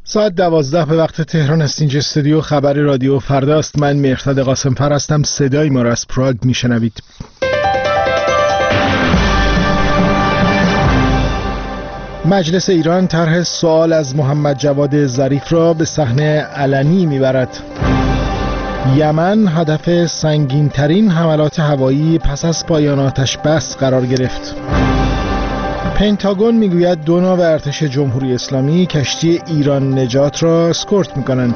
ساعت 12 به وقت تهران است. اینجا استودیو خبر رادیو فردا است. من مهرداد قاسم‌فر هستم. صدای ما را از پراگ میشنوید. مجلس ایران طرح سوال از محمد جواد ظریف را به صحنه علنی میبرد. یمن هدف سنگین‌ترین حملات هوایی پس از پایان آتش بس قرار گرفت. پنتاگون میگوید 2 ناو ارتش جمهوری اسلامی کشتی ایران نجات را اسکورت میکنند.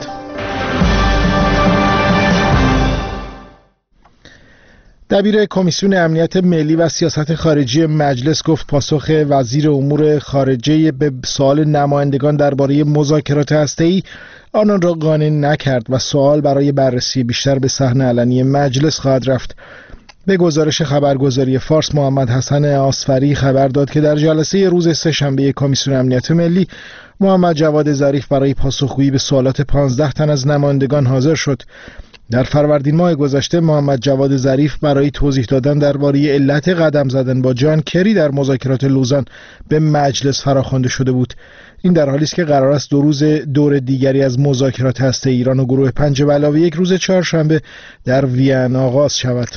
دبیر کمیسیون امنیت ملی و سیاست خارجی مجلس گفت پاسخ وزیر امور خارجه به سوال نمایندگان درباره مذاکرات هسته‌ای آنان را قانع نکرد و سوال برای بررسی بیشتر به صحنه علنی مجلس خواهد رفت. به گزارش خبرگزاری فارس، محمد حسن آصفری خبر داد که در جلسه روز سه‌شنبه کمیسیون امنیت ملی محمد جواد ظریف برای پاسخگویی به سوالات 15 تن از نمایندگان حاضر شد. در فروردین ماه گذشته محمد جواد ظریف برای توضیح دادن درباره علت قدم زدن با جان کری در مذاکرات لوزان به مجلس فراخوانده شده بود. این در حالی است که قرار است 2 روز دور دیگری از مذاکرات هسته ایران و گروه 5+1 روز چهارشنبه در وین آغاز شود.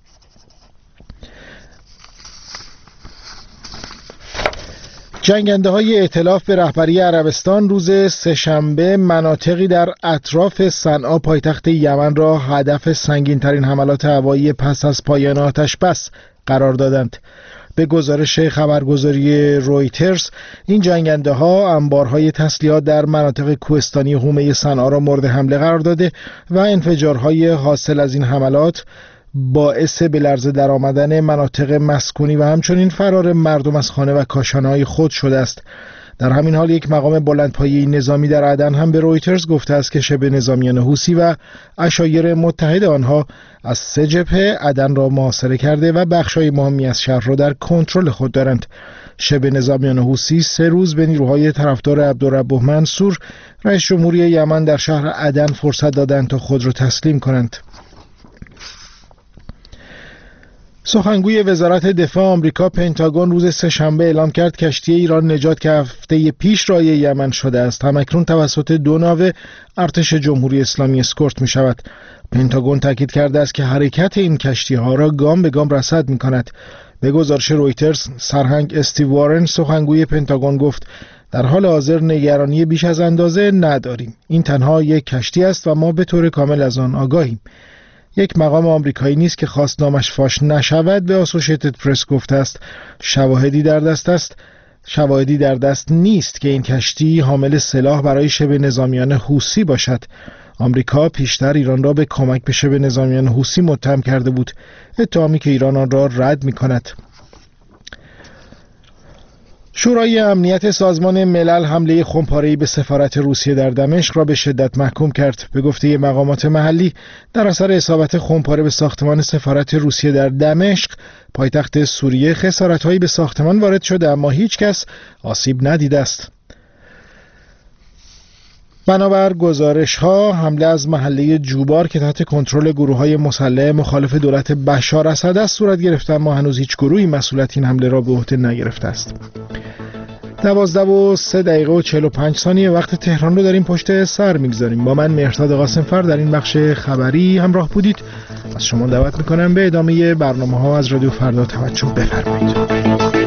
جنگنده های ائتلاف به رهبری عربستان روز سه‌شنبه مناطقی در اطراف صنعا پایتخت یمن را هدف سنگین‌ترین حملات هوایی پس از پایان آتش بس قرار دادند. به گزارش خبرگزاری رویترز، این جنگنده ها انبارهای تسلیحات در مناطق کوهستانی حومه صنعا را مورد حمله قرار داده و انفجارهای حاصل از این حملات باعث به لرزه در آمدن مناطق مسکونی و همچنین فرار مردم از خانه و کاشانه‌های خود شده است. در همین حال یک مقام بلندپایه نظامی در عدن هم به رویترز گفته است که شبه نظامیان حوثی و عشایر متحد آنها از 3 جبهه عدن را محاصره کرده و بخش‌های مهمی از شهر را در کنترل خود دارند. شبه نظامیان حوثی 3 روز به نیروهای طرفدار عبدالرب منصور رئیس جمهوری یمن در شهر عدن فرصت دادند تا خود را تسلیم کنند. سخنگوی وزارت دفاع آمریکا پنتاگون روز سه‌شنبه اعلام کرد کشتی ایران نجات که هفته پیش رای یمن شده است همکنون توسط 2 ناو ارتش جمهوری اسلامی اسکورت می شود. پنتاگون تاکید کرده است که حرکت این کشتی ها را گام به گام رصد می کند. به گزارش رویترز، سرهنگ استیو وارن سخنگوی پنتاگون گفت در حال حاضر نگرانی بیش از اندازه نداریم. این تنها یک کشتی است و ما به طور کامل از آن آگاهیم. یک مقام آمریکایی نیست که خواست نامش فاش نشود به اسوشیتد پرس گفته است شواهدی در دست نیست که این کشتی حامل سلاح برای شبه نظامیان حوثی باشد. آمریکا پیشتر ایران را به کمک به شبه نظامیان حوثی متهم کرده بود، اتهامی که ایران آن را رد می‌کند. شورای امنیت سازمان ملل حمله خمپاره‌ای به سفارت روسیه در دمشق را به شدت محکوم کرد. به گفته مقامات محلی در اثر اصابت خمپاره به ساختمان سفارت روسیه در دمشق پایتخت سوریه خسارت‌هایی به ساختمان وارد شده اما هیچ کس آسیب ندیده است. بنابر گزارش‌ها حمله از محله جوبار که تحت کنترل گروه‌های مسلح مخالف دولت بشار اسد است صورت گرفته اما هنوز هیچ گروهی مسئولیت این حمله را به عهده نگرفته است. 12:03:45 وقت تهران رو داریم پشت سر میگذاریم. با من مهرداد قاسم‌فر در این بخش خبری همراه بودید. از شما دعوت میکنم به ادامه برنامه‌ها از رادیو فردا توجه بفرمایید.